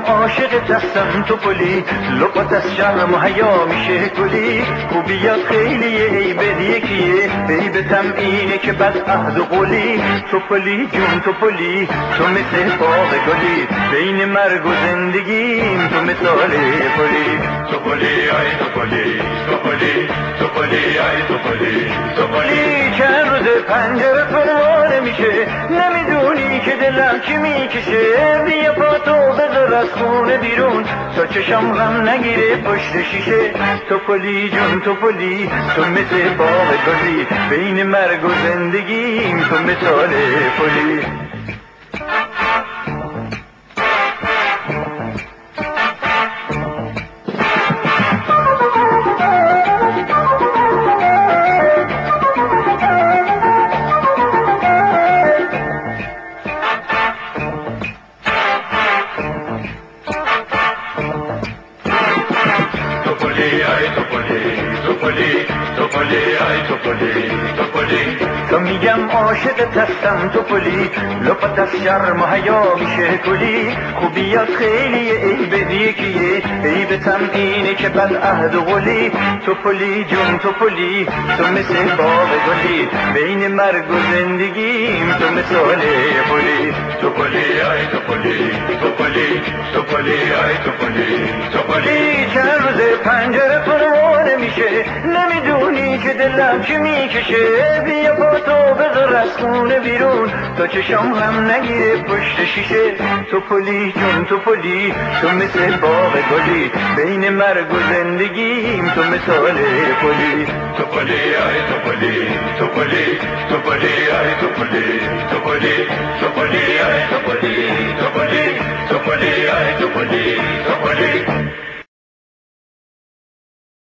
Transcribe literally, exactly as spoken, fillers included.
عاشق دستم تو پلی، لبات از شرم و حیا میشه گلی. خوبیات خیلیه عیبت یکیه، عیبتم اینه که بد عهد و قولی. تو پلی جون تو پلی، تو مثل باغ گلی، بین مرگ و زندگیم تو مثال پلی. تو پلی ای تو پلی، تو پلی، تو پلی ای تو پلی، تو پلی. چند روز پنجره پروانه میشه، نمیدونی که دلم چی میکشه. بیا پا تو بذار از خونه بیرون، تا چشم غم نگیره پشت شیشه. تو پلی جون تو پلی، تو مثل باغ گلی، بین مرگ و زندگیم تو مثال پلی. تو میگم عاشق هستم تو پلی، لپت از شرم و حیا میشه کلی. خوبیات خیلی عیبت یکیه، عیبتم اینه که بد عهد و قولی. تو پلی جون تو پلی، تو مثل باغ گلی، بین مرگ و زندگیم تو مثال پلی. تو پلی ای تو پلی، تو پلی، تو پلی ای تو پلی، تو پلی. چند روز پنجره پروانه میشه، نمیدونی که دلم چی میکشه. بیا پا تو بذار از خونه بیرون، تا چشم هم نگیره پشت شیشه. تو پلی جون تو پلی، تو مثل باغ گلی، بین مرگ و زندگیم تو مثال پلی. تو پلی ای تو پلی، تو پلی، تو پلی ای تو پلی، تو پلی، تو پلی ای تو پلی، تو پلی، تو پلی ای تو پلی، تو پلی.